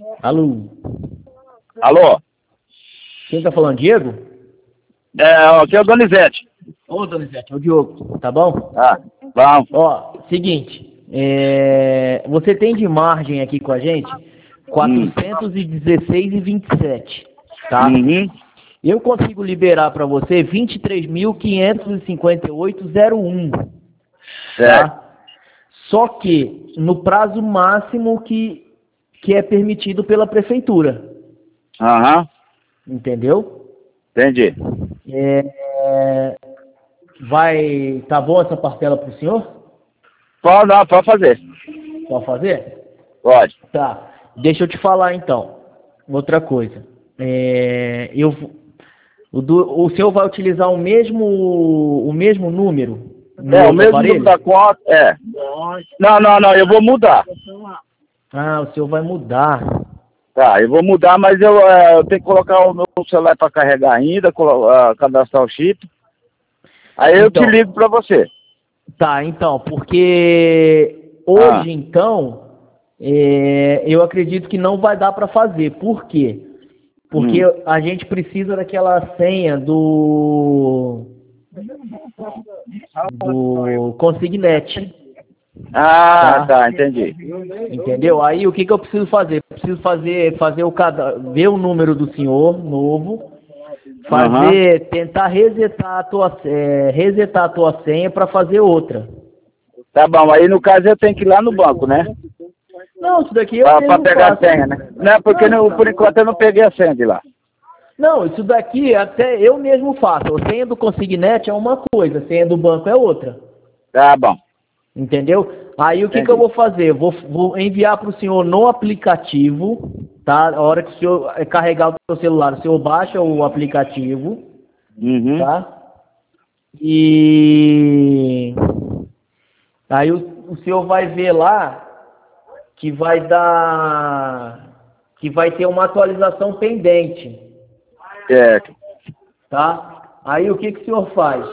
Alô? Alô? Quem tá falando, Diego? Aqui é o Donizete. Ô, Donizete, é o Diogo, tá bom? Ah, vamos. Ó, seguinte, você tem de margem aqui com a gente 416,27, tá? Uhum. Eu consigo liberar para você 23.558,01, Certo. tá? Só que no prazo máximo que é permitido pela prefeitura, Aham. entendeu? Entendi. Tá bom essa parcela pro senhor? Pode fazer. Pode fazer? Pode. Tá. Deixa eu te falar então. Outra coisa. O senhor vai utilizar o mesmo número no O outro mesmo aparelho? número da conta, Não, eu vou mudar. Ah, o senhor vai mudar. Tá, eu vou mudar, mas eu tenho que colocar o meu celular para carregar ainda, cadastrar o chip. Aí eu te Então, ligo para você. tá, então, porque hoje, então, eu acredito que não vai dar para fazer. Por quê? Porque a gente precisa daquela senha do Consignet. Tá, entendi. Entendeu? Aí o que eu preciso fazer? Preciso ver o número do senhor novo, tentar resetar a tua senha para fazer outra. Tá bom, aí no caso eu tenho que ir lá no banco, né? Não, isso daqui eu Pra mesmo pegar a faço. senha, né? Não, porque por enquanto eu não peguei a senha de lá. Não, isso daqui até eu mesmo faço. A senha do Consignet é uma coisa, a senha do banco é outra. Tá bom. Entendeu? Aí o que eu vou fazer? Eu vou enviar para o senhor no aplicativo, tá? A hora que o senhor carregar o seu celular, o senhor baixa o aplicativo, Uhum. tá? E aí o senhor vai ver lá que vai ter uma atualização pendente, Certo. tá? Aí o que o senhor faz?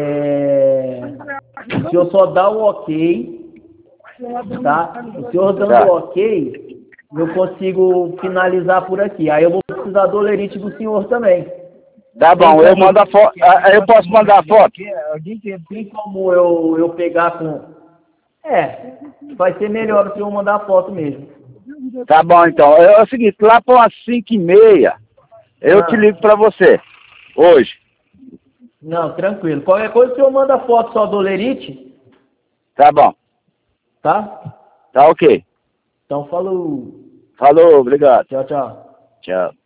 O senhor só dá o ok, tá? O senhor dando ok, eu consigo finalizar por aqui. Aí eu vou precisar do olerite do senhor também. Tá bom, eu mando a foto. Aí eu posso mandar a foto? Tem como eu pegar com... vai ser melhor o senhor mandar a foto mesmo. Tá bom, então. É o seguinte, lá para umas 5h30, eu te ligo para você. Hoje. Não, tranquilo. Qualquer coisa o senhor manda a foto só do olerite, Tá bom. tá? Tá ok. Então falou. Falou, obrigado. Tchau, tchau. Tchau.